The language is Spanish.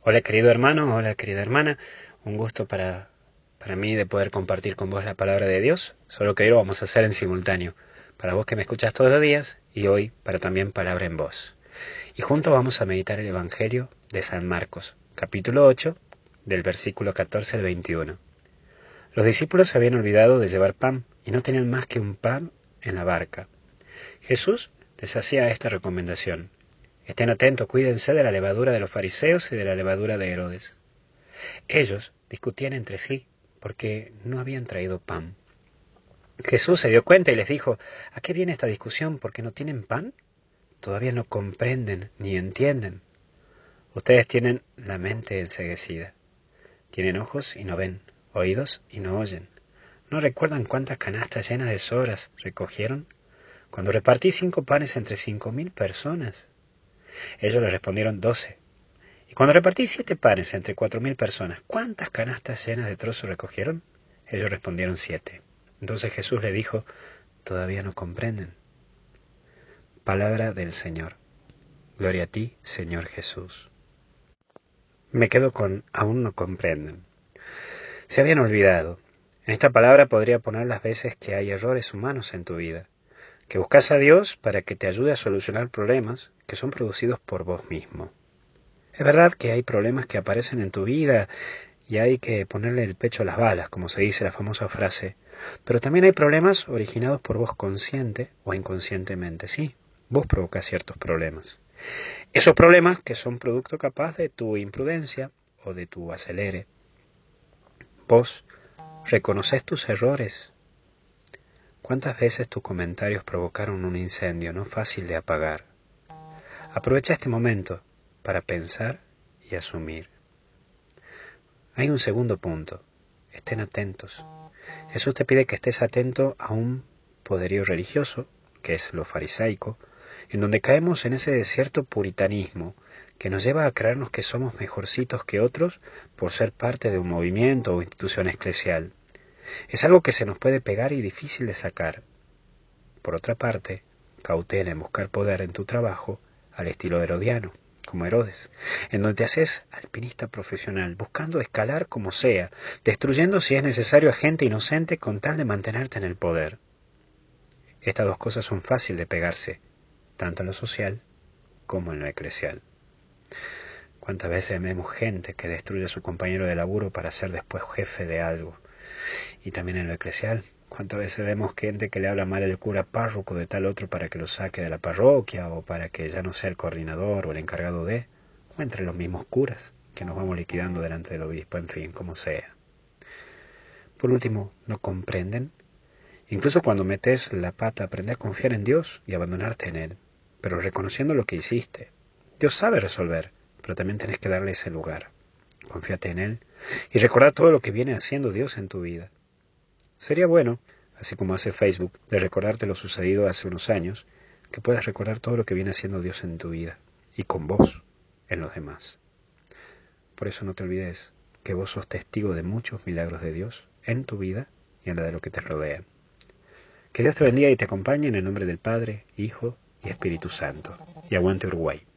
Hola querido hermano, hola querida hermana, un gusto para mí de poder compartir con vos la palabra de Dios, solo que hoy lo vamos a hacer en simultáneo, para vos que me escuchas todos los días y hoy para también palabra en voz. Y juntos vamos a meditar el Evangelio de San Marcos, capítulo 8, del versículo 14 al 21. Los discípulos se habían olvidado de llevar pan y no tenían más que un pan en la barca. Jesús les hacía esta recomendación: estén atentos, cuídense de la levadura de los fariseos y de la levadura de Herodes. Ellos discutían entre sí porque no habían traído pan. Jesús se dio cuenta y les dijo: ¿a qué viene esta discusión? ¿Porque no tienen pan? Todavía no comprenden ni entienden. Ustedes tienen la mente enceguecida. Tienen ojos y no ven, oídos y no oyen. ¿No recuerdan cuántas canastas llenas de sobras recogieron cuando repartí 5 panes entre 5.000 personas? Ellos le respondieron: 12. Y cuando repartí 7 panes entre 4.000 personas, ¿cuántas canastas llenas de trozos recogieron? Ellos respondieron: 7. Entonces Jesús le dijo: todavía no comprenden. Palabra del Señor. Gloria a ti, Señor Jesús. Me quedo con aún no comprenden. Se habían olvidado. En esta palabra podría poner las veces que hay errores humanos en tu vida, que buscas a Dios para que te ayude a solucionar problemas que son producidos por vos mismo. Es verdad que hay problemas que aparecen en tu vida y hay que ponerle el pecho a las balas, como se dice la famosa frase, pero también hay problemas originados por vos consciente o inconscientemente. Sí, vos provocás ciertos problemas. Esos problemas que son producto capaz de tu imprudencia o de tu acelere. Vos reconocés tus errores. ¿Cuántas veces tus comentarios provocaron un incendio no fácil de apagar? Aprovecha este momento para pensar y asumir. Hay un segundo punto. Estén atentos. Jesús te pide que estés atento a un poderío religioso, que es lo farisaico, en donde caemos en ese cierto puritanismo que nos lleva a creernos que somos mejorcitos que otros por ser parte de un movimiento o institución eclesial. Es algo que se nos puede pegar y difícil de sacar. Por otra parte, cautela en buscar poder en tu trabajo al estilo herodiano, como Herodes, en donde te haces alpinista profesional, buscando escalar como sea, destruyendo si es necesario a gente inocente con tal de mantenerte en el poder. Estas dos cosas son fáciles de pegarse, tanto en lo social como en lo eclesial. ¿Cuántas veces vemos gente que destruye a su compañero de laburo para ser después jefe de algo? Y también en lo eclesial, ¿cuántas veces vemos gente que le habla mal el cura párroco de tal otro para que lo saque de la parroquia o para que ya no sea el coordinador o el encargado de, o entre los mismos curas que nos vamos liquidando delante del obispo, en fin, como sea? Por último, ¿no comprenden? Incluso cuando metes la pata, aprende a confiar en Dios y abandonarte en Él, pero reconociendo lo que hiciste. Dios sabe resolver, pero también tenés que darle ese lugar. Confíate en Él y recordar todo lo que viene haciendo Dios en tu vida. Sería bueno, así como hace Facebook, de recordarte lo sucedido hace unos años, que puedas recordar todo lo que viene haciendo Dios en tu vida y con vos, en los demás. Por eso no te olvides que vos sos testigo de muchos milagros de Dios en tu vida y en la de lo que te rodea. Que Dios te bendiga y te acompañe en el nombre del Padre, Hijo y Espíritu Santo. Y aguante Uruguay.